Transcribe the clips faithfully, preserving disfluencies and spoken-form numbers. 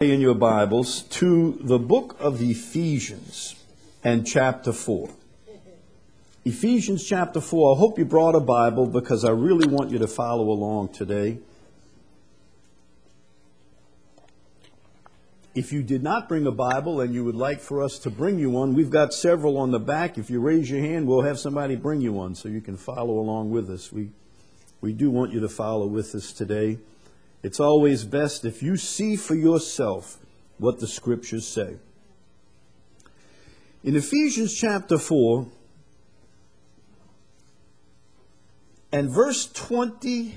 In your Bibles to the book of Ephesians and chapter four. Ephesians chapter four. I hope you brought a Bible because I really want you to follow along today. If you did not bring a Bible and you would like for us to bring you one, we've got several on the back. If you raise your hand, we'll have somebody bring you one so you can follow along with us. We, we do want you to follow with us today. It's always best if you see for yourself what the Scriptures say. In Ephesians chapter four and verse twenty-seven,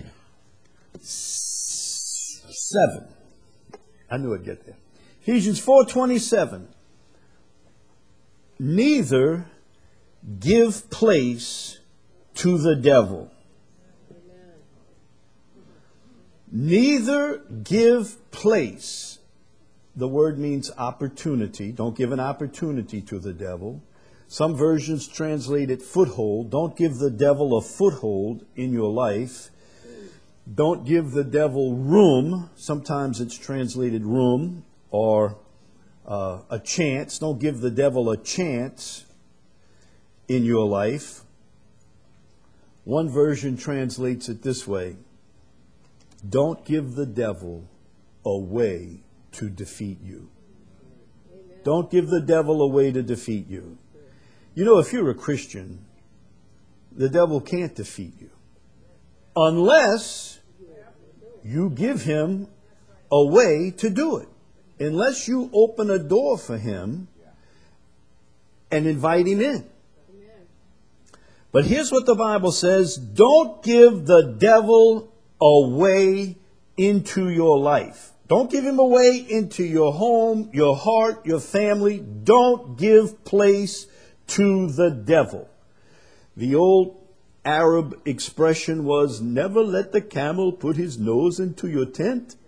I knew I'd get there. Ephesians four twenty-seven, neither give place to the devil. Neither give place. The word means opportunity. Don't give an opportunity to the devil. Some versions translate it foothold. Don't give the devil a foothold in your life. Don't give the devil room. Sometimes it's translated room or uh, a chance. Don't give the devil a chance in your life. One version translates it this way. Don't give the devil a way to defeat you. Amen. Don't give the devil a way to defeat you. You know, if you're a Christian, the devil can't defeat you unless you give him a way to do it. Unless you open a door for him and invite him in. But here's what the Bible says. Don't give the devil a way into your life. Don't give him a way into your home, your heart, your family. Don't give place to the devil. The old Arab expression was, never let the camel put his nose into your tent.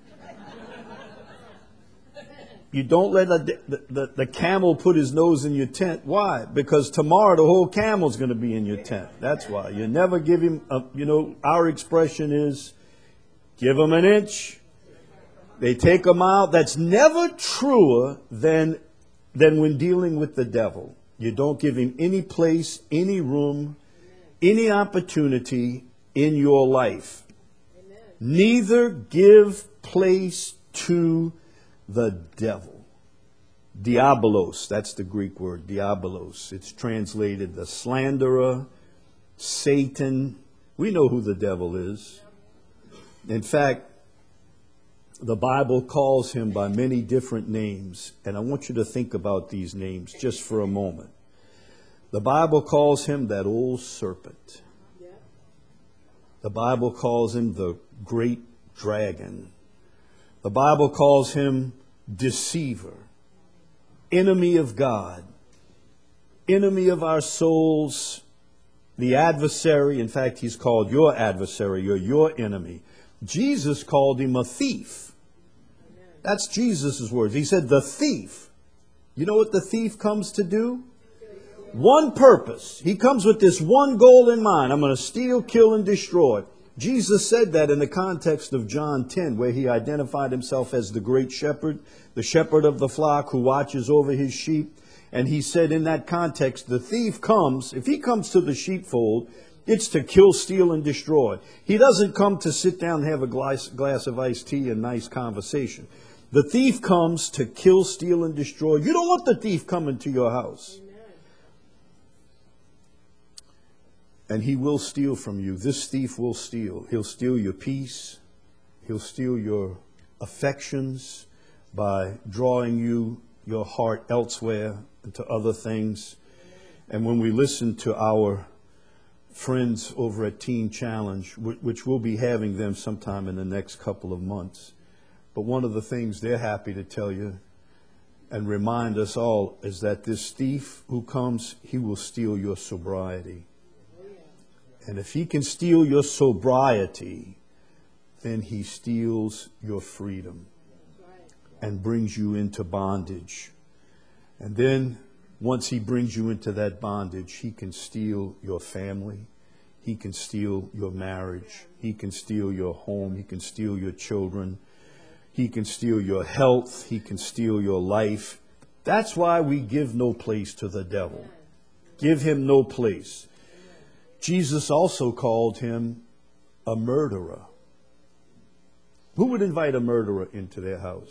You don't let the, the, the, the camel put his nose in your tent. Why? Because tomorrow the whole camel's going to be in your tent. That's why. You never give him, a, you know, our expression is, give him an inch. They take a mile. That's never truer than, than when dealing with the devil. You don't give him any place, any room, any opportunity in your life. Amen. Neither give place to the devil. Diabolos, that's the Greek word, diabolos. It's translated the slanderer, Satan. We know who the devil is. In fact, the Bible calls him by many different names, and I want you to think about these names just for a moment. The Bible calls him that old serpent. The Bible calls him the great dragon. The Bible calls him deceiver, enemy of God, enemy of our souls, the adversary. In fact, he's called your adversary, or your enemy. Jesus called him a thief. That's Jesus' words. He said, the thief. You know what the thief comes to do? One purpose. He comes with this one goal in mind. I'm going to steal, kill, and destroy. Jesus said that in the context of John ten, where he identified himself as the great shepherd, the shepherd of the flock who watches over his sheep. And he said in that context, the thief comes, if he comes to the sheepfold, it's to kill, steal, and destroy. He doesn't come to sit down and have a glass, glass of iced tea and nice conversation. The thief comes to kill, steal, and destroy. You don't want the thief coming to your house. And he will steal from you. This thief will steal. He'll steal your peace. He'll steal your affections by drawing you, your heart elsewhere into other things. And when we listen to our friends over at Teen Challenge, which we'll be having them sometime in the next couple of months, but one of the things they're happy to tell you and remind us all is that this thief who comes, he will steal your sobriety. And if he can steal your sobriety, then he steals your freedom and brings you into bondage. And then once he brings you into that bondage, he can steal your family. He can steal your marriage. He can steal your home. He can steal your children. He can steal your health. He can steal your life. That's why we give no place to the devil. Give him no place. Jesus also called him a murderer. Who would invite a murderer into their house?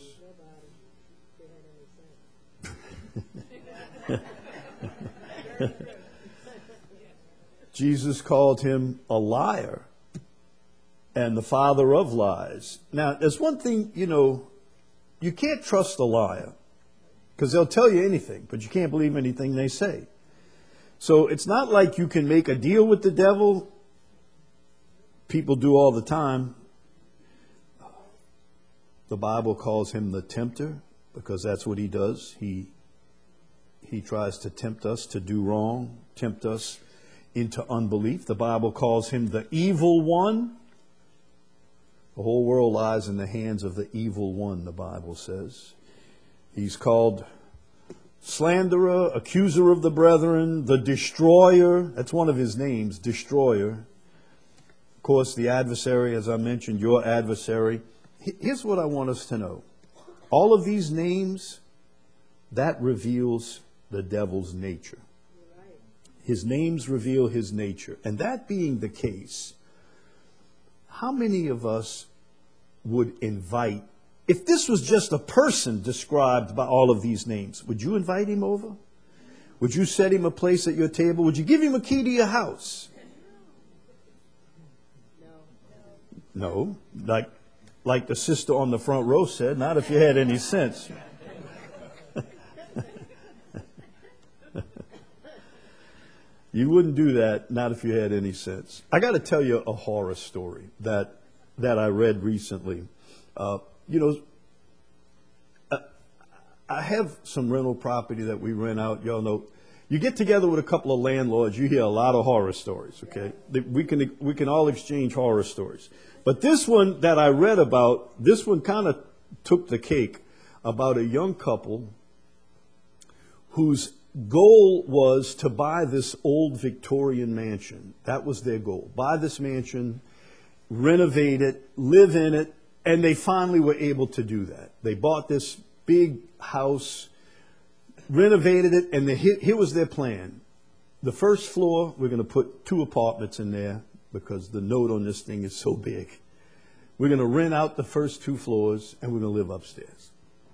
Jesus called him a liar and the father of lies. Now, there's one thing, you know, you can't trust a liar because they'll tell you anything, but you can't believe anything they say. So it's not like you can make a deal with the devil. People do all the time. The Bible calls him the tempter because that's what he does. He he tries to tempt us to do wrong, tempt us into unbelief. The Bible calls him the evil one. The whole world lies in the hands of the evil one, the Bible says. He's called slanderer, accuser of the brethren, the destroyer. That's one of his names, destroyer. Of course, the adversary, as I mentioned, your adversary. Here's what I want us to know. All of these names, that reveals the devil's nature. His names reveal his nature. And that being the case, how many of us would invite, if this was just a person described by all of these names, would you invite him over? Would you set him a place at your table? Would you give him a key to your house? No. No. Like, like the sister on the front row said, not if you had any sense. You wouldn't do that, not if you had any sense. I got to tell you a horror story that that I read recently. Uh, you know, I, I have some rental property that we rent out. Y'all know, you get together with a couple of landlords, you hear a lot of horror stories. Okay, we can we can all exchange horror stories. But this one that I read about, this one kind of took the cake, about a young couple whose goal was to buy this old Victorian mansion. That was their goal. Buy this mansion, renovate it, live in it, and they finally were able to do that. They bought this big house, renovated it, and they, here, here was their plan. The first floor, we're going to put two apartments in there because the note on this thing is so big. We're going to rent out the first two floors, and we're going to live upstairs.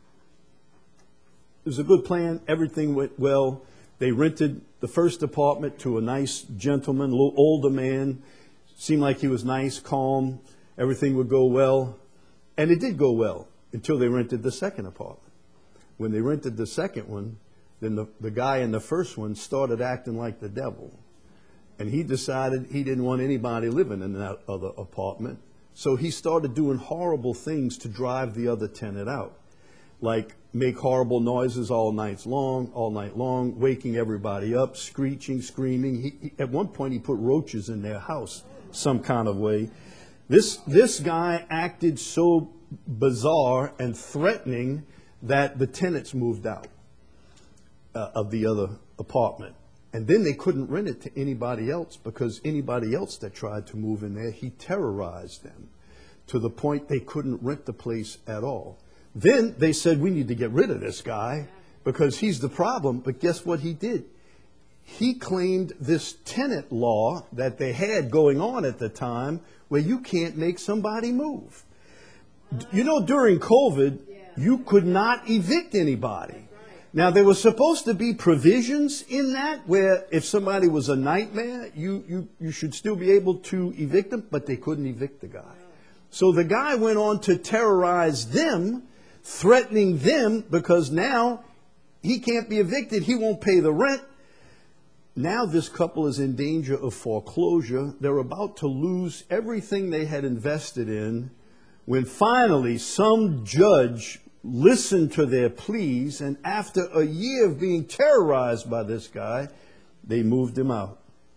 It was a good plan. Everything went well. They rented the first apartment to a nice gentleman, a little older man. Seemed like he was nice, calm. Everything would go well. And it did go well until they rented the second apartment. When they rented the second one, then the, the guy in the first one started acting like the devil. And he decided he didn't want anybody living in that other apartment. So he started doing horrible things to drive the other tenant out. Like make horrible noises all night long, all night long, waking everybody up, screeching, screaming. He, he, at one point, he put roaches in their house some kind of way. This, this guy acted so bizarre and threatening that the tenants moved out uh, of the other apartment. And then they couldn't rent it to anybody else because anybody else that tried to move in there, he terrorized them to the point they couldn't rent the place at all. Then they said, we need to get rid of this guy because he's the problem. But guess what he did? He claimed this tenant law that they had going on at the time where you can't make somebody move. You know, during COVID, you could not evict anybody. Now, there was supposed to be provisions in that where if somebody was a nightmare, you, you, you should still be able to evict them, but they couldn't evict the guy. So the guy went on to terrorize them, threatening them because now he can't be evicted. He won't pay the rent. Now this couple is in danger of foreclosure. They're about to lose everything they had invested in when finally some judge listened to their pleas, and after a year of being terrorized by this guy, they moved him out.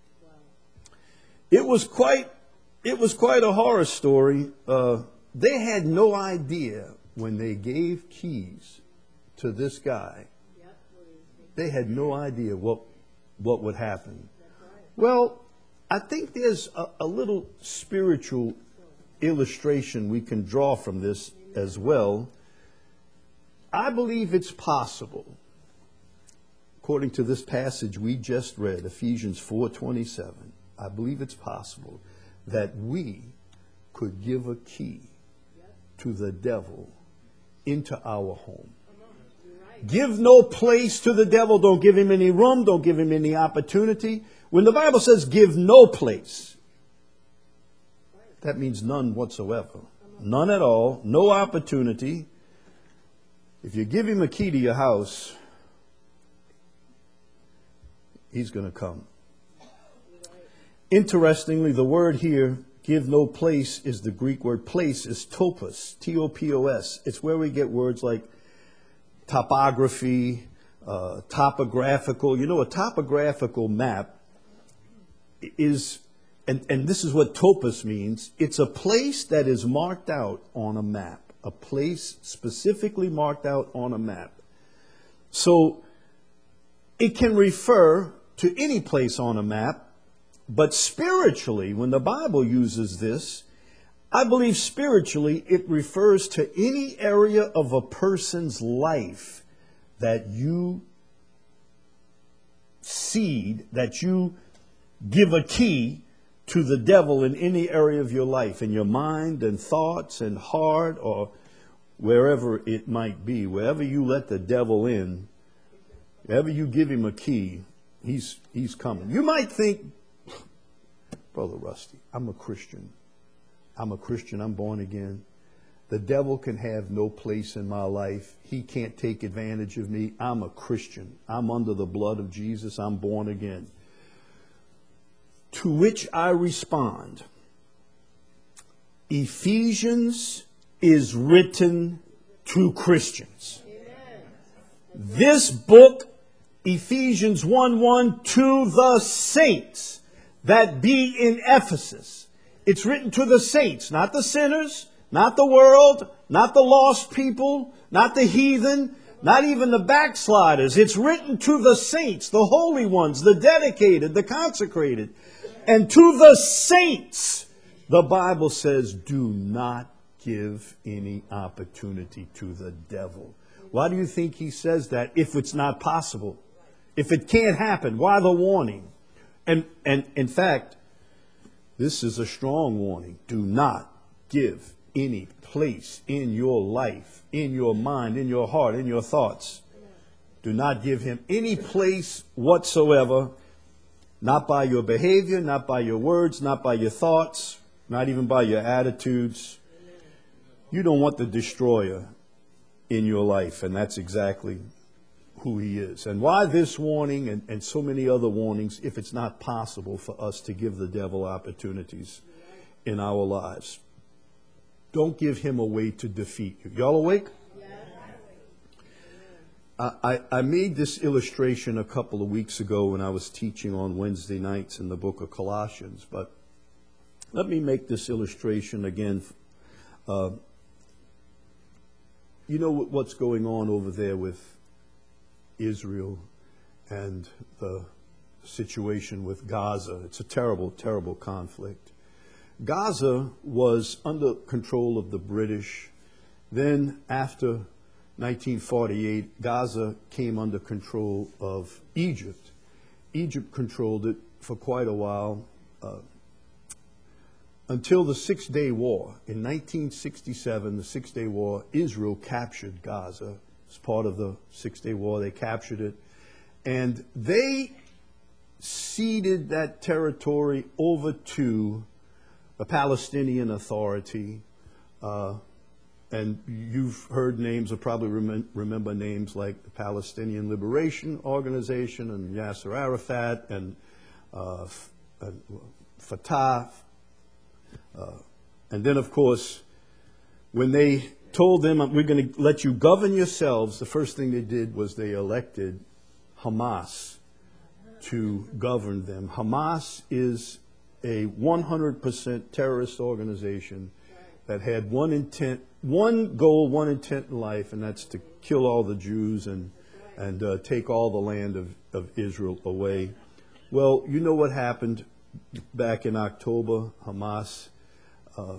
It was quite, it was quite a horror story. Uh, they had no idea when they gave keys to this guy. They had no idea what what would happen. Well, I think there's a, a little spiritual illustration we can draw from this. as well. I believe it's possible, according to this passage we just read, Ephesians four twenty-seven, I believe it's possible that we could give a key to the devil into our home. Give no place to the devil. Don't give him any room. Don't give him any opportunity. When the Bible says give no place, that means none whatsoever. None at all. No opportunity. If you give him a key to your house, he's going to come. Interestingly, the word here, give no place, is the Greek word place, is topos, T O P O S. It's where we get words like topography, uh, topographical. You know, a topographical map is, and, and this is what topos means, it's a place that is marked out on a map. A place specifically marked out on a map. So it can refer to any place on a map, but spiritually, when the Bible uses this, I believe spiritually it refers to any area of a person's life that you seed, that you give a key to the devil in any area of your life, in your mind and thoughts and heart, or wherever it might be. Wherever you let the devil in, wherever you give him a key, he's he's coming. You might think, Brother Rusty, I'm a Christian. I'm a Christian. I'm born again. The devil can have no place in my life. He can't take advantage of me. I'm a Christian. I'm under the blood of Jesus. I'm born again. To which I respond, Ephesians is written to Christians. Amen. This book, Ephesians one one, to the saints that be in Ephesus. It's written to the saints, not the sinners, not the world, not the lost people, not the heathen, not even the backsliders. It's written to the saints, the holy ones, the dedicated, the consecrated. And to the saints, the Bible says, do not give any opportunity to the devil. Why do you think he says that if it's not possible? If it can't happen, why the warning? And, and in fact, this is a strong warning. Do not give any place in your life, in your mind, in your heart, in your thoughts. Do not give him any place whatsoever, not by your behavior, not by your words, not by your thoughts, not even by your attitudes. You don't want the destroyer in your life, and that's exactly who he is. And why this warning and, and so many other warnings if it's not possible for us to give the devil opportunities in our lives? Don't give him a way to defeat you. Y'all awake? I, I, I made this illustration a couple of weeks ago when I was teaching on Wednesday nights in the book of Colossians, but let me make this illustration again. Uh, you know what's going on over there with Israel and the situation with Gaza. It's a terrible, terrible conflict. Gaza was under control of the British. Then after nineteen forty-eight, Gaza came under control of Egypt. Egypt controlled it for quite a while uh, until the Six-Day War. In nineteen sixty-seven, the Six-Day War, Israel captured Gaza. As part of the Six-Day War, they captured it. And they ceded that territory over to the Palestinian Authority. Uh, and you've heard names, or probably rem- remember names like the Palestinian Liberation Organization and Yasser Arafat and, uh, F- and Fatah. Uh, and then, of course, when they told them, we're going to let you govern yourselves, the first thing they did was they elected Hamas to govern them. Hamas is a one hundred percent terrorist organization that had one intent, one goal, one intent in life, and that's to kill all the Jews and, and uh, take all the land of, of Israel away. Well, you know what happened back in October. Hamas uh,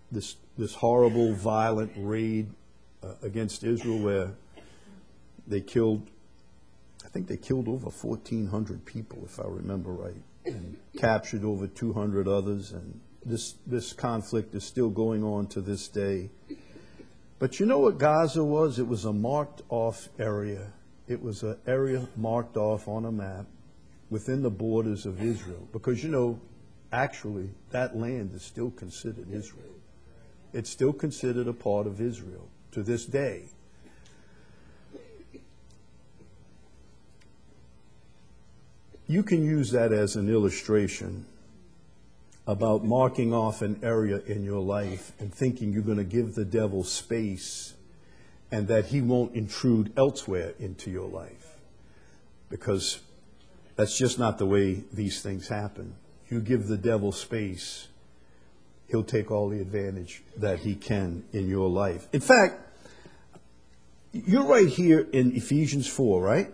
this this horrible, violent raid uh, against Israel where they killed, I think they killed over fourteen hundred people, if I remember right, and captured over two hundred others. And this this conflict is still going on to this day. But you know what Gaza was? It was a marked off area. It was an area marked off on a map within the borders of Israel. Because, you know, actually, that land is still considered Israel. It's still considered a part of Israel to this day. You can use that as an illustration about marking off an area in your life and thinking you're going to give the devil space and that he won't intrude elsewhere into your life. Because that's just not the way these things happen. You give the devil space, he'll take all the advantage that he can in your life. In fact, you're right here in Ephesians four, right?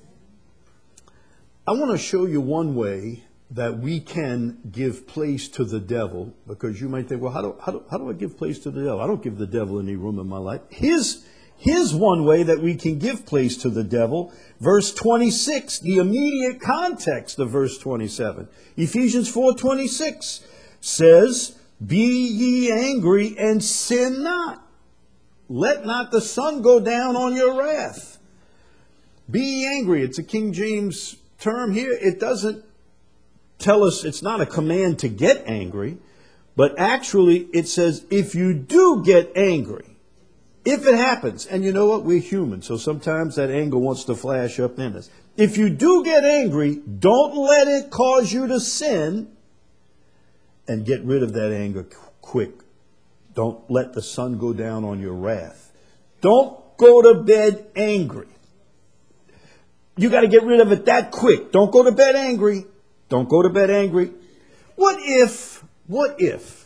I want to show you one way that we can give place to the devil, because you might think, well, how do, how do, how do I give place to the devil? I don't give the devil any room in my life. Here's, here's one way that we can give place to the devil. Verse twenty-six, the immediate context of verse twenty-seven. Ephesians four twenty-six says, be ye angry and sin not. Let not the sun go down on your wrath. Be ye angry. It's a King James term here. It doesn't tell us, it's not a command to get angry, but actually it says if you do get angry, if it happens, and you know what, we're human, so sometimes that anger wants to flash up in us. If you do get angry, don't let it cause you to sin, and get rid of that anger quick. Don't let the sun go down on your wrath. Don't go to bed angry. You got to get rid of it that quick. Don't go to bed angry. Don't go to bed angry. What if, what if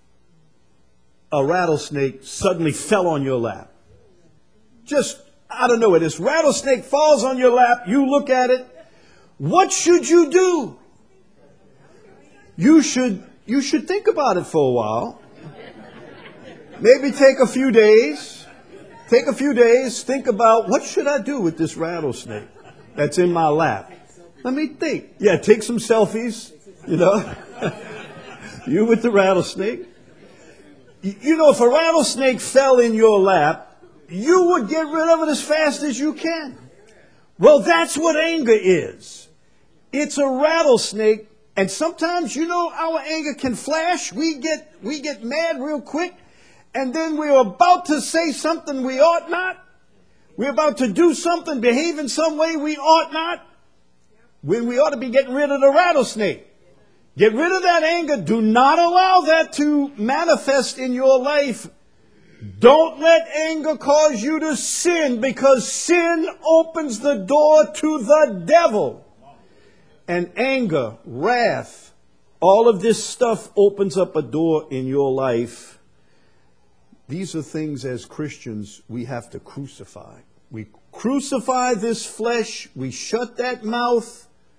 a rattlesnake suddenly fell on your lap? Just out of nowhere, this rattlesnake falls on your lap. You look at it. What should you do? You should, you should think about it for a while. Maybe take a few days. Take a few days. Think about, what should I do with this rattlesnake that's in my lap? Let me think. Yeah, take some selfies, you know. You with the rattlesnake. You know, if a rattlesnake fell in your lap, you would get rid of it as fast as you can. Well, that's what anger is. It's a rattlesnake. And sometimes, you know, our anger can flash. We get, we get mad real quick. And then we're about to say something we ought not. We're about to do something, behave in some way we ought not. When we ought to be getting rid of the rattlesnake. Get rid of that anger. Do not allow that to manifest in your life. Don't let anger cause you to sin, because sin opens the door to the devil. And anger, wrath, all of this stuff opens up a door in your life. These are things as Christians we have to crucify. We crucify this flesh. We shut that mouth.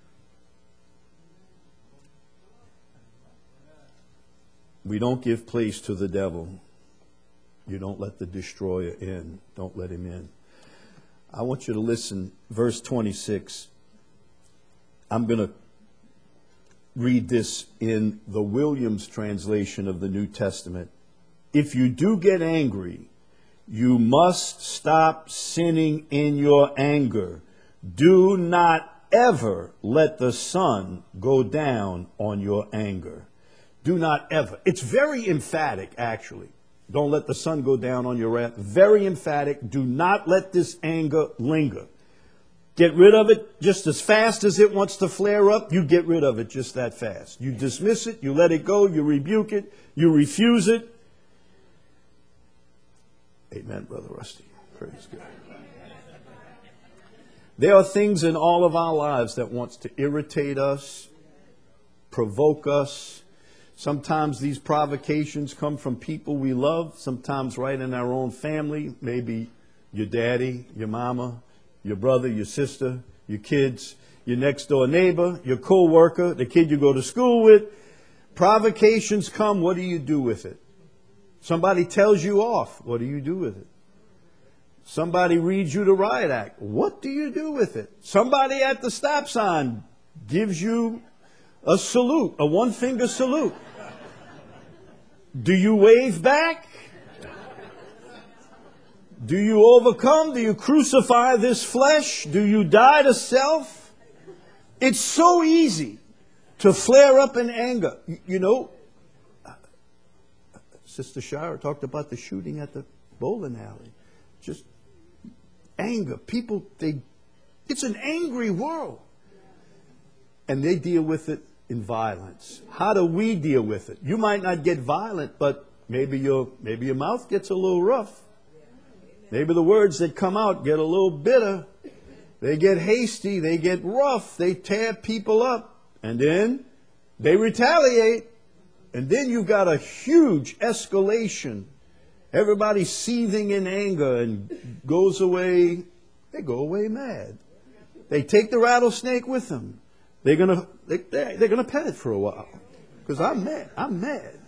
We don't give place to the devil. You don't let the destroyer in. Don't let him in. I want you to listen. Verse twenty-six. I'm going to read this in the Williams translation of the New Testament. If you do get angry, you must stop sinning in your anger. Do not ever let the sun go down on your anger. Do not ever. It's very emphatic, actually. Don't let the sun go down on your wrath. Very emphatic. Do not let this anger linger. Get rid of it just as fast as it wants to flare up. You get rid of it just that fast. You dismiss it. You let it go. You rebuke it. You refuse it. Amen, Brother Rusty. Praise God. There are things in all of our lives that wants to irritate us, provoke us. Sometimes these provocations come from people we love, sometimes right in our own family, maybe your daddy, your mama, your brother, your sister, your kids, your next door neighbor, your co-worker, the kid you go to school with. Provocations come, what do you do with it? Somebody tells you off. What do you do with it? Somebody reads you the riot act. What do you do with it? Somebody at the stop sign gives you a salute, a one-finger salute. Do you wave back? Do you overcome? Do you crucify this flesh? Do you die to self? It's so easy to flare up in anger. You, you know, Sister Shire talked about the shooting at the bowling alley. Just anger. People, they, it's an angry world. And they deal with it in violence. How do we deal with it? You might not get violent, but maybe your, maybe your mouth gets a little rough. Maybe the words that come out get a little bitter. They get hasty. They get rough. They tear people up. And then they retaliate. And then you've got a huge escalation. Everybody's seething in anger and goes away. They go away mad. They take the rattlesnake with them. They're gonna they, they're gonna pet it for a while because I'm mad. I'm mad.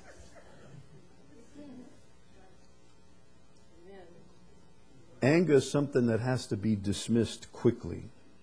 Anger is something that has to be dismissed quickly.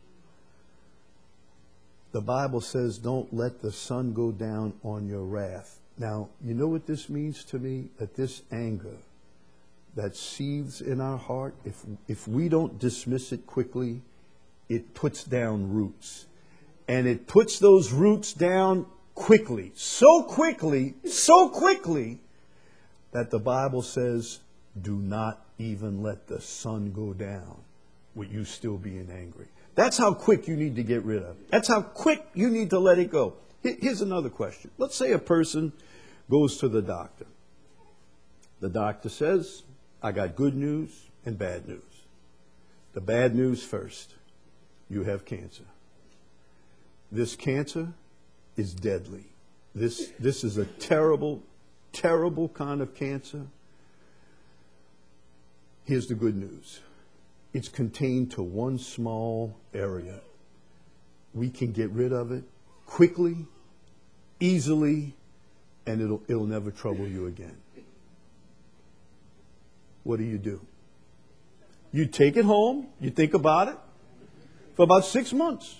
The Bible says, "Don't let the sun go down on your wrath." Now, you know what this means to me? That this anger that seethes in our heart, if if we don't dismiss it quickly, it puts down roots. And it puts those roots down quickly. So quickly, so quickly, that the Bible says, do not even let the sun go down with you still being angry. That's how quick you need to get rid of it. That's how quick you need to let it go. Here's another question. Let's say a person goes to the doctor. The doctor says, I got good news and bad news. The bad news first. You have cancer. This cancer is deadly. This, this is a terrible, terrible kind of cancer. Here's the good news. It's contained to one small area. We can get rid of it quickly, easily, and it'll, it'll never trouble you again. What do you do? You take it home, you think about it for about six months.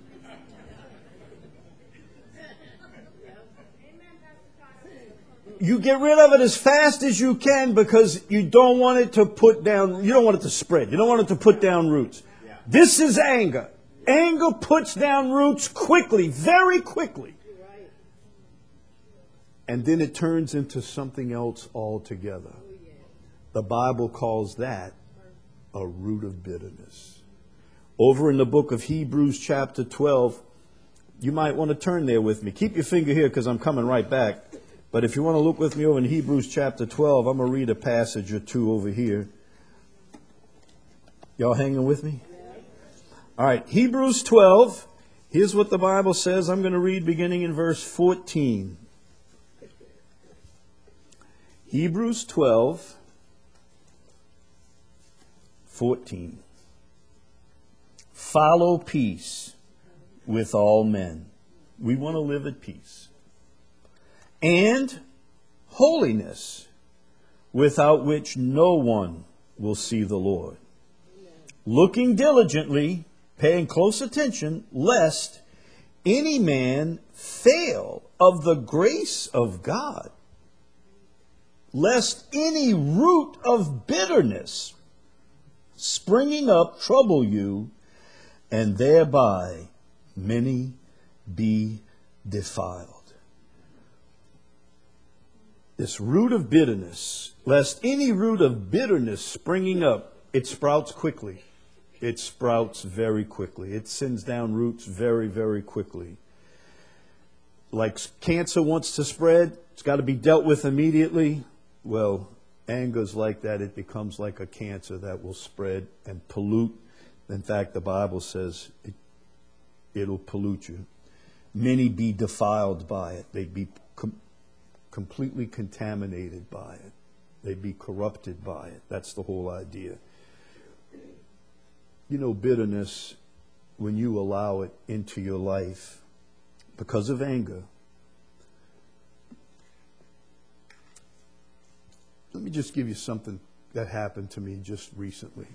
You get rid of it as fast as you can because you don't want it to put down, you don't want it to spread. You don't want it to put down roots. Yeah. This is anger. Anger puts down roots quickly, very quickly. Right. And then it turns into something else altogether. Oh, yeah. The Bible calls that a root of bitterness. Over in the book of Hebrews chapter twelve, you might want to turn there with me. Keep your finger here because I'm coming right back. But if you want to look with me over in Hebrews chapter twelve, I'm going to read a passage or two over here. Y'all hanging with me? All right, Hebrews twelve. Here's what the Bible says. I'm going to read beginning in verse fourteen. Hebrews twelve, fourteen. Follow peace with all men. We want to live at peace. And holiness, without which no one will see the Lord. Looking diligently, paying close attention, lest any man fail of the grace of God, lest any root of bitterness springing up trouble you, and thereby many be defiled. This root of bitterness, lest any root of bitterness springing up, it sprouts quickly. It sprouts very quickly. It sends down roots very, very quickly. Like cancer wants to spread, it's got to be dealt with immediately. Well, anger's like that. It becomes like a cancer that will spread and pollute. In fact, the Bible says it, it'll pollute you. Many be defiled by it. They be com- completely contaminated by it. They be corrupted by it. That's the whole idea. You know, bitterness, when you allow it into your life because of anger, Let me just give you something that happened to me just recently.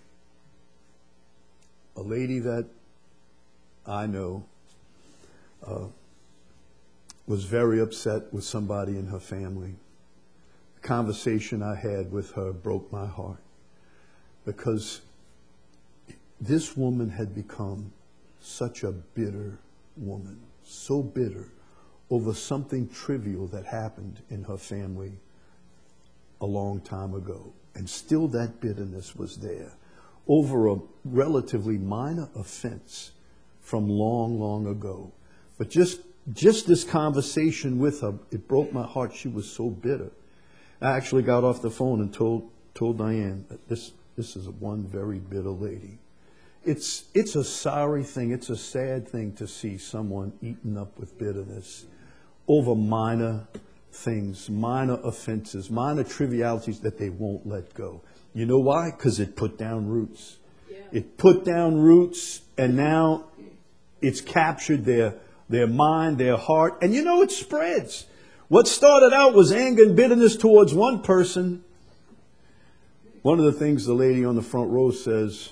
A lady that I know uh, was very upset with somebody in her family. The conversation I had with her broke my heart because this woman had become such a bitter woman, so bitter over something trivial that happened in her family a long time ago. And still that bitterness was there over a relatively minor offense from long, long ago. But just, just this conversation with her, it broke my heart. She was so bitter. I actually got off the phone and told, told Diane that this, this is one very bitter lady. It's, it's a sorry thing. It's a sad thing to see someone eaten up with bitterness over minor things, minor offenses, minor trivialities that they won't let go. You know why? Because it put down roots. Yeah. It put down roots, and now it's captured their, their mind, their heart, and you know it spreads. What started out was anger and bitterness towards one person. One of the things the lady on the front row says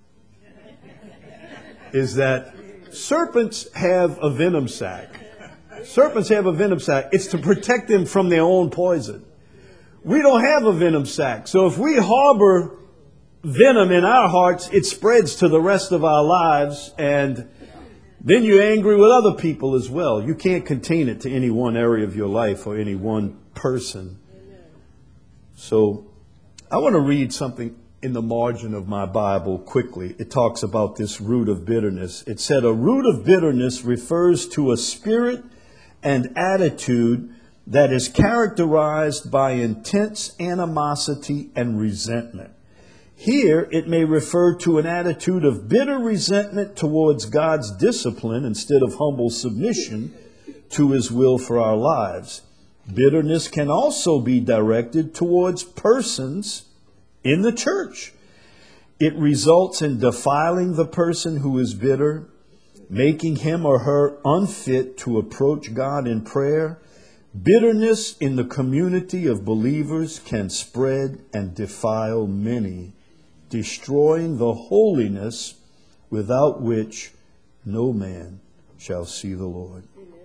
is that serpents have a venom sac. Serpents have a venom sac. It's to protect them from their own poison. We don't have a venom sac. So if we harbor venom in our hearts, it spreads to the rest of our lives, and then you're angry with other people as well. You can't contain it to any one area of your life or any one person. So I want to read something in the margin of my Bible quickly. It talks about this root of bitterness. It said, a root of bitterness refers to a spirit and attitude that is characterized by intense animosity and resentment. Here, it may refer to an attitude of bitter resentment towards God's discipline instead of humble submission to His will for our lives. Bitterness can also be directed towards persons in the church. It results in defiling the person who is bitter, making him or her unfit to approach God in prayer. Bitterness in the community of believers can spread and defile many, destroying the holiness without which no man shall see the Lord.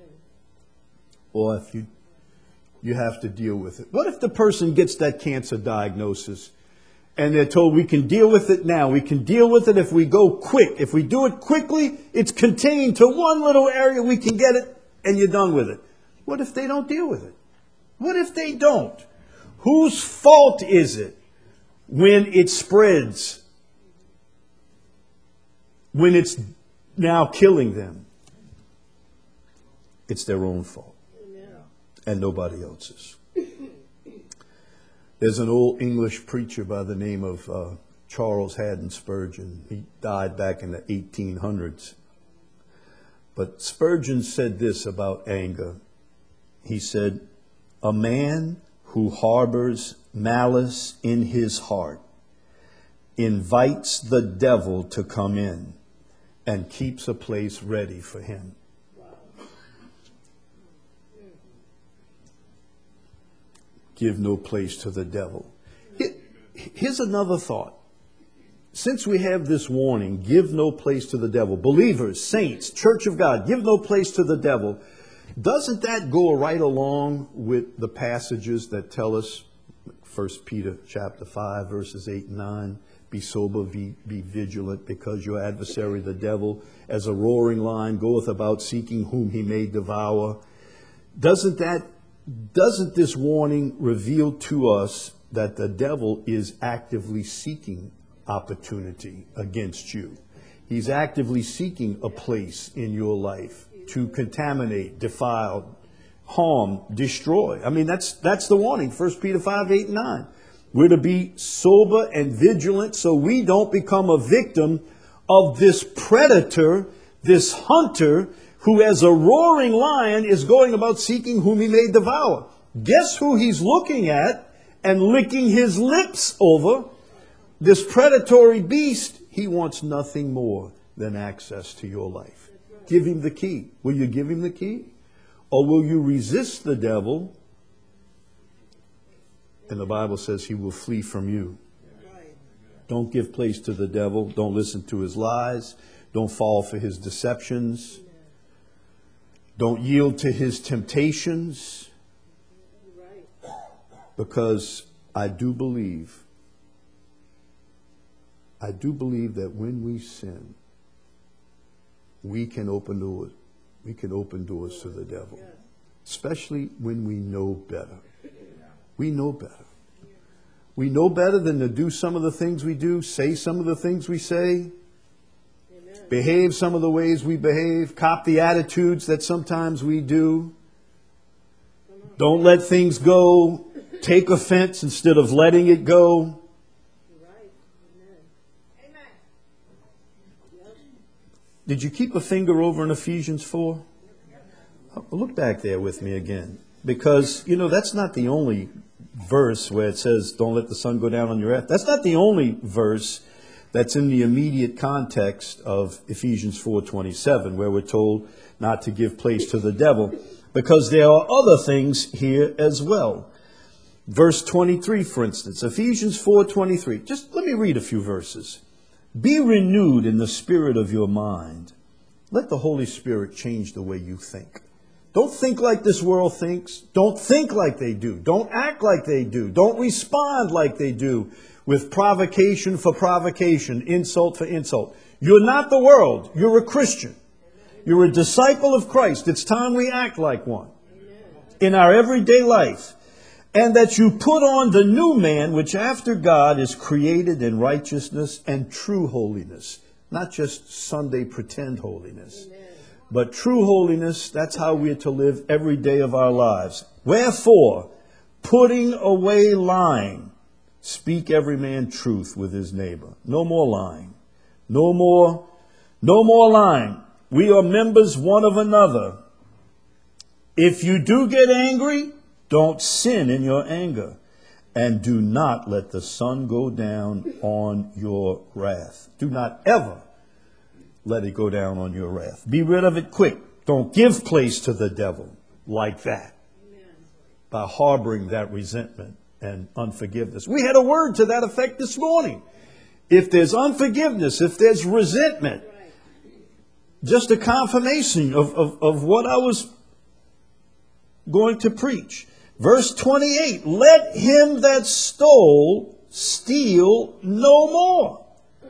Or if you, you have to deal with it. What if the person gets that cancer diagnosis and they're told we can deal with it now. We can deal with it if we go quick. If we do it quickly, it's contained to one little area. We can get it and you're done with it. What if they don't deal with it? What if they don't? Whose fault is it when it spreads? When it's now killing them? It's their own fault. And nobody else's. There's an old English preacher by the name of uh, Charles Haddon Spurgeon. He died back in the eighteen hundreds. But Spurgeon said this about anger. He said, a man who harbors malice in his heart invites the devil to come in and keeps a place ready for him. Give no place to the devil. Here's another thought. Since we have this warning, give no place to the devil. Believers, saints, Church of God, give no place to the devil. Doesn't that go right along with the passages that tell us, First Peter chapter five, verses eight and nine, be sober, be, be vigilant, because your adversary, the devil, as a roaring lion, goeth about seeking whom he may devour. Doesn't that Doesn't this warning reveal to us that the devil is actively seeking opportunity against you? He's actively seeking a place in your life to contaminate, defile, harm, destroy. I mean, that's that's the warning. First Peter five, eight, and nine. We're to be sober and vigilant so we don't become a victim of this predator, this hunter, who as a roaring lion is going about seeking whom he may devour. Guess who he's looking at and licking his lips over? This predatory beast. He wants nothing more than access to your life. Give him the key. Will you give him the key? Or will you resist the devil And the Bible says he will flee from you. Don't give place to the devil. Don't listen to his lies. Don't fall for his deceptions. Don't yield to his temptations. Because I do believe, I do believe that when we sin, we can open doors. We can open doors to the devil. Especially when we know better. We know better. We know better than to do some of the things we do, say some of the things we say, Amen. Behave some of the ways we behave, cop the attitudes that sometimes we do. Don't let things go. Take offense instead of letting it go. Right. Amen. Amen. Did you keep a finger over in Ephesians four? Look back there with me again. Because, you know, that's not the only verse where it says, don't let the sun go down on your wrath. That's not the only verse that's in the immediate context of Ephesians four twenty-seven, where we're told not to give place to the devil, because there are other things here as well. Verse twenty-three, for instance, Ephesians four twenty-three. Just let me read a few verses. Be renewed in the spirit of your mind. Let the Holy Spirit change the way you think. Don't think like this world thinks. Don't think like they do. Don't act like they do. Don't respond like they do with provocation for provocation, insult for insult. You're not the world. You're a Christian. You're a disciple of Christ. It's time we act like one in our everyday life. And that you put on the new man, which after God is created in righteousness and true holiness. Not just Sunday pretend holiness. Amen. But true holiness, that's how we're to live every day of our lives. Wherefore, putting away lying, speak every man truth with his neighbor. No more lying. No more, no more lying. We are members one of another. If you do get angry, don't sin in your anger. And do not let the sun go down on your wrath. Do not ever let it go down on your wrath. Be rid of it quick. Don't give place to the devil like that. Amen. By harboring that resentment and unforgiveness. We had a word to that effect this morning. If there's unforgiveness, if there's resentment, just a confirmation of, of, of what I was going to preach. Verse twenty-eight, let him that stole steal no more,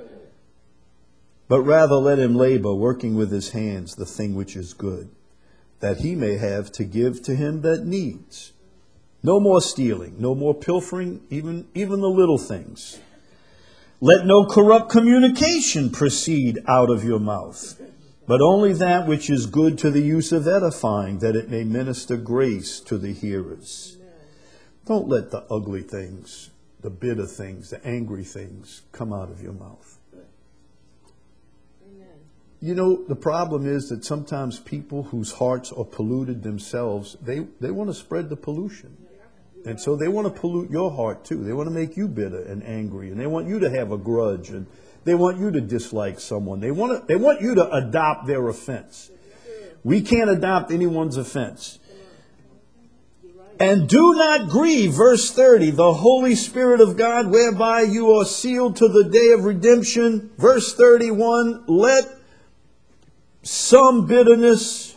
but rather let him labor, working with his hands the thing which is good, that he may have to give to him that needs. No more stealing, no more pilfering, even, even the little things. Let no corrupt communication proceed out of your mouth, but only that which is good to the use of edifying, that it may minister grace to the hearers. Don't let the ugly things, the bitter things, the angry things come out of your mouth. You know, the problem is that sometimes people whose hearts are polluted themselves, they, they want to spread the pollution. And so they want to pollute your heart too. They want to make you bitter and angry. And they want you to have a grudge. And they want you to dislike someone. They want to, they want you to adopt their offense. We can't adopt anyone's offense. And do not grieve, verse thirty, the Holy Spirit of God, whereby you are sealed to the day of redemption. Verse thirty-one, let some bitterness,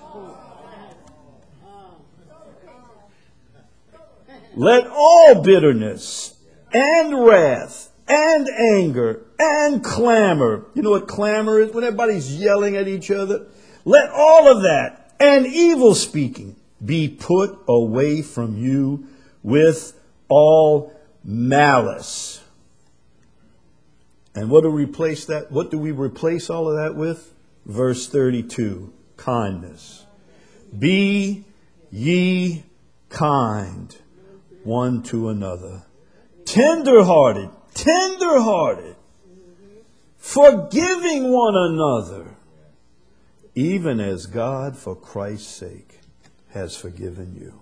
let all bitterness and wrath and anger and clamor. You know what clamor is? When everybody's yelling at each other. Let all of that and evil speaking be put away from you with all malice. And what do we replace that? What do we replace all of that with? Verse thirty-two, kindness. Be ye kind one to another. Tender-hearted, tender-hearted, forgiving one another, even as God, for Christ's sake, has forgiven you.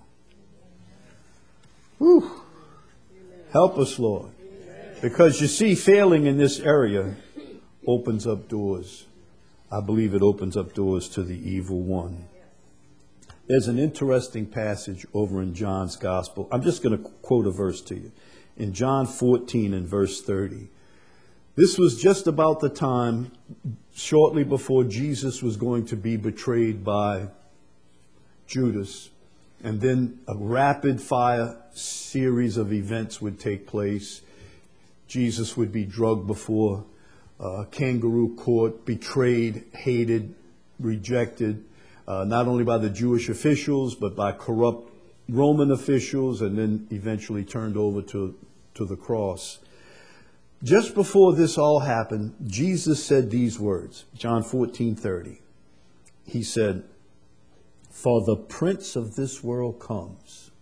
Whew. Help us, Lord. Because you see, failing in this area opens up doors. I believe it opens up doors to the evil one. There's an interesting passage over in John's Gospel. I'm just going to quote a verse to you. In John fourteen and verse thirty. This was just about the time, shortly before Jesus was going to be betrayed by Judas. And then a rapid fire series of events would take place. Jesus would be drugged before a kangaroo court, betrayed, hated, rejected, uh, not only by the Jewish officials, but by corrupt Roman officials, and then eventually turned over to, to the cross. Just before this all happened, Jesus said these words, John fourteen thirty. He said, "For the prince of this world comes,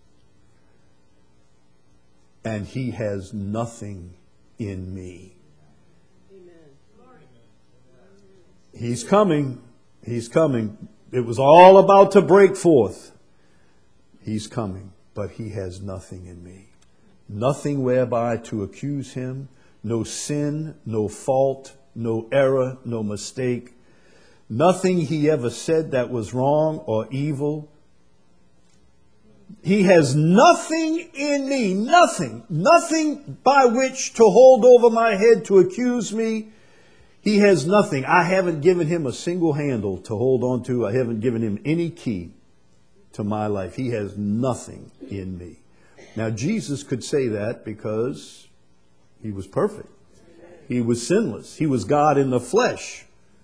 and he has nothing in me." Amen. He's coming. He's coming. It was all about to break forth. He's coming, but he has nothing in me. Nothing whereby to accuse him. No sin, no fault, no error, no mistake. Nothing he ever said that was wrong or evil. He has nothing in me, nothing, nothing by which to hold over my head to accuse me. He has nothing. I haven't given him a single handle to hold on to. I haven't given him any key to my life. He has nothing in me. Now, Jesus could say that because he was perfect. He was sinless. He was God in the flesh.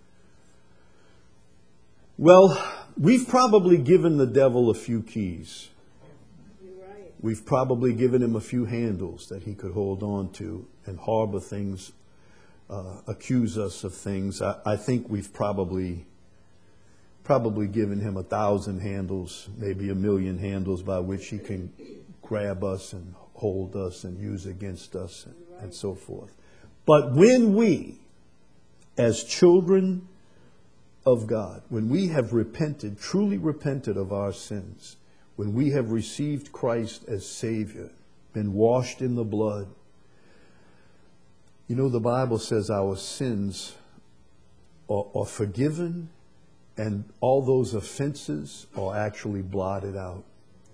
Well, we've probably given the devil a few keys. You're right. We've probably given him a few handles that he could hold on to and harbor things, uh, accuse us of things. I, I think we've probably, probably given him a thousand handles, maybe a million handles by which he can grab us and hold us and use against us and, and so forth. But when we, as children of God, when we have repented, truly repented of our sins, when we have received Christ as Savior, been washed in the blood, you know, the Bible says our sins are, are forgiven, and all those offenses are actually blotted out.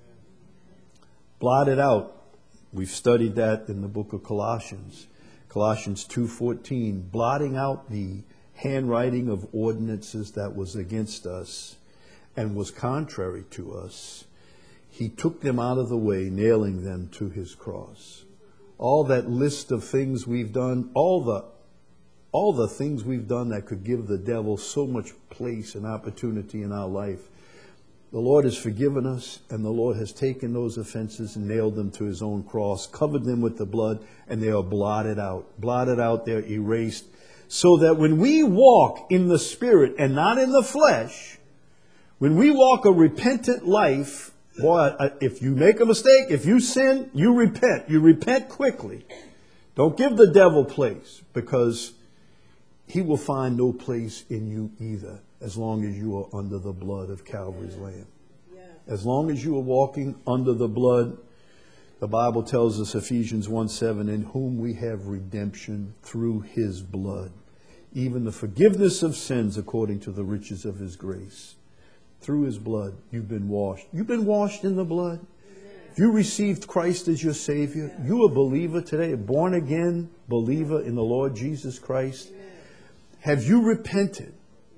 Blotted out. We've studied that in the book of Colossians. Colossians two fourteen, blotting out the handwriting of ordinances that was against us and was contrary to us. He took them out of the way, nailing them to his cross. All that list of things we've done, all the all the things we've done that could give the devil so much place and opportunity in our life, the Lord has forgiven us, and the Lord has taken those offenses and nailed them to his own cross, covered them with the blood, and they are blotted out. Blotted out, they're erased. So that when we walk in the Spirit and not in the flesh, when we walk a repentant life, boy, if you make a mistake, if you sin, you repent. You repent quickly. Don't give the devil place, because he will find no place in you either, as long as you are under the blood of Calvary's Lamb. Yeah. As long as you are walking under the blood, the Bible tells us, Ephesians one seven, in whom we have redemption through his blood, even the forgiveness of sins according to the riches of his grace. Through his blood, you've been washed. You've been washed in the blood. If you received Christ as your Savior, you a believer today, a born again believer in the Lord Jesus Christ. Have you repented?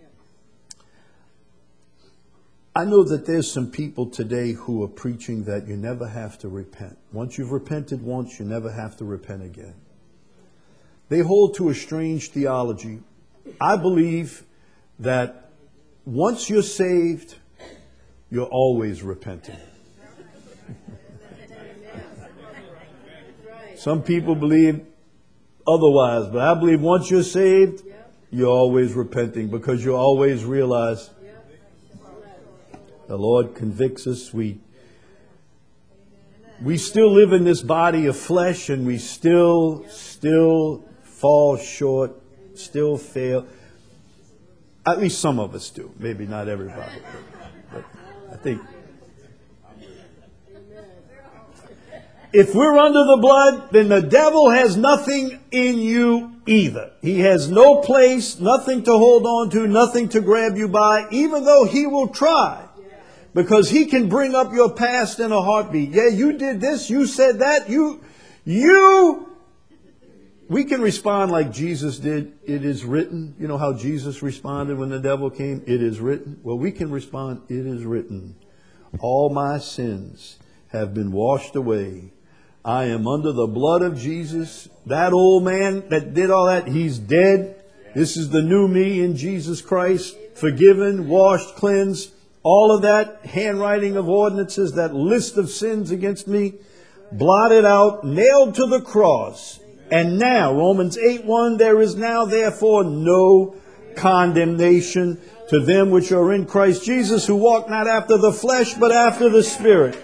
I know that there's some people today who are preaching that you never have to repent. Once you've repented once, you never have to repent again. They hold to a strange theology. I believe that once you're saved, you're always repenting. Some people believe otherwise, but I believe once you're saved, you're always repenting, because you always realize the Lord convicts us. We we still live in this body of flesh, and we still, still fall short, still fail. At least some of us do. Maybe not everybody. But I think if we're under the blood, then the devil has nothing in you either. He has no place, nothing to hold on to, nothing to grab you by, even though he will try. Because he can bring up your past in a heartbeat. Yeah, you did this, you said that, you, you. We can respond like Jesus did. It is written. You know how Jesus responded when the devil came? It is written. Well, we can respond, it is written. All my sins have been washed away. I am under the blood of Jesus. That old man that did all that, he's dead. This is the new me in Jesus Christ. Forgiven, washed, cleansed. All of that handwriting of ordinances, that list of sins against me, blotted out, nailed to the cross. And now, Romans eight one, there is now therefore no condemnation to them which are in Christ Jesus, who walk not after the flesh, but after the Spirit.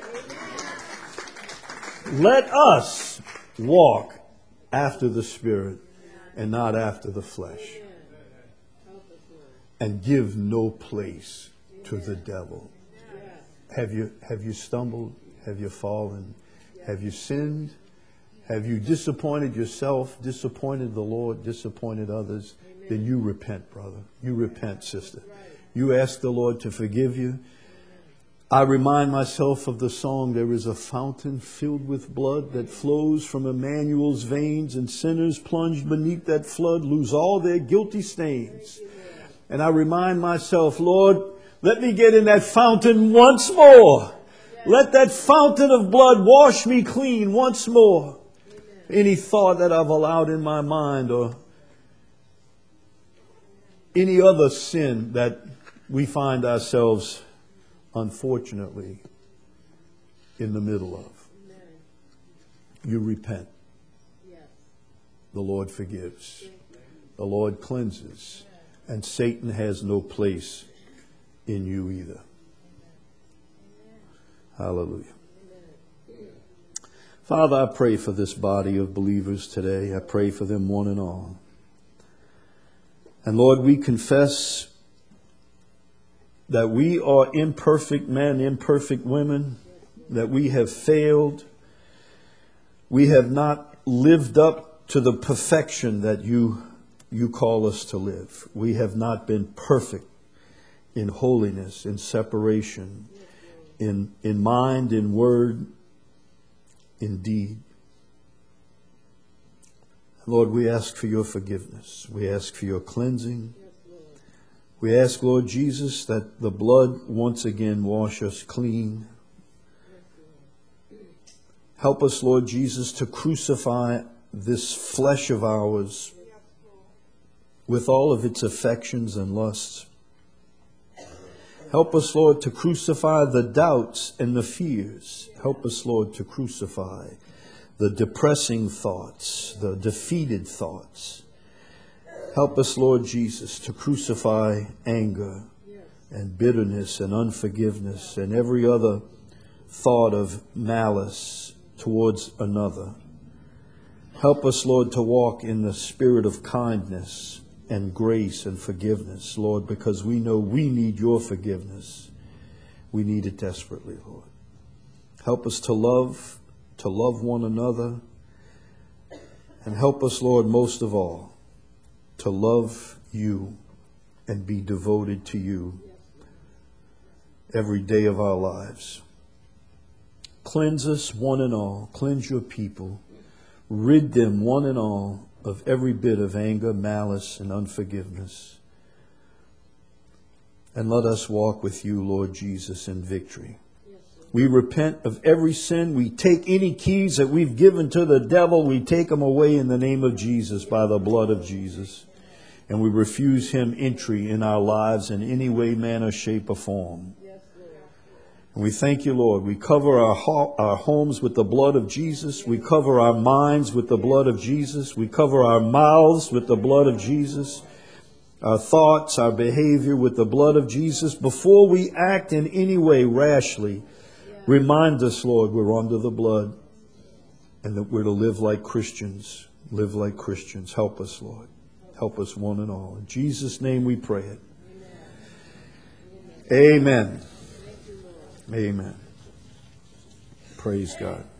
Let us walk after the Spirit and not after the flesh. And give no place to the devil. Have you, have you stumbled? Have you fallen? Have you sinned? Have you disappointed yourself, disappointed the Lord, disappointed others? Then you repent, brother. You repent, sister. You ask the Lord to forgive you. I remind myself of the song, there is a fountain filled with blood that flows from Emmanuel's veins, and sinners plunged beneath that flood lose all their guilty stains. And I remind myself, Lord, let me get in that fountain once more. Let that fountain of blood wash me clean once more. Any thought that I've allowed in my mind, or any other sin that we find ourselves, unfortunately, in the middle of. You repent. The Lord forgives. The Lord cleanses. And Satan has no place in you either. Hallelujah. Father, I pray for this body of believers today. I pray for them one and all. And Lord, we confess that we are imperfect men, imperfect women, that we have failed. We have not lived up to the perfection that you, you call us to live. We have not been perfect in holiness, in separation, in, in mind, in word, in deed. Lord, we ask for your forgiveness. We ask for your cleansing. We ask, Lord Jesus, that the blood once again wash us clean. Help us, Lord Jesus, to crucify this flesh of ours with all of its affections and lusts. Help us, Lord, to crucify the doubts and the fears. Help us, Lord, to crucify the depressing thoughts, the defeated thoughts. Help us, Lord Jesus, to crucify anger and bitterness and unforgiveness and every other thought of malice towards another. Help us, Lord, to walk in the spirit of kindness and grace and forgiveness, Lord, because we know we need your forgiveness. We need it desperately, Lord. Help us to love, to love one another. And help us, Lord, most of all, to love you and be devoted to you every day of our lives. Cleanse us one and all. Cleanse your people. Rid them one and all of every bit of anger, malice, and unforgiveness. And let us walk with you, Lord Jesus, in victory. We repent of every sin. We take any keys that we've given to the devil. We take them away in the name of Jesus, by the blood of Jesus. And we refuse him entry in our lives in any way, manner, shape, or form. And we thank you, Lord. We cover our, ho- our homes with the blood of Jesus. We cover our minds with the blood of Jesus. We cover our mouths with the blood of Jesus. Our thoughts, our behavior with the blood of Jesus. Before we act in any way rashly, remind us, Lord, we're under the blood and that we're to live like Christians. Live like Christians. Help us, Lord. Help us one and all. In Jesus' name we pray it. Amen. Amen. Praise God.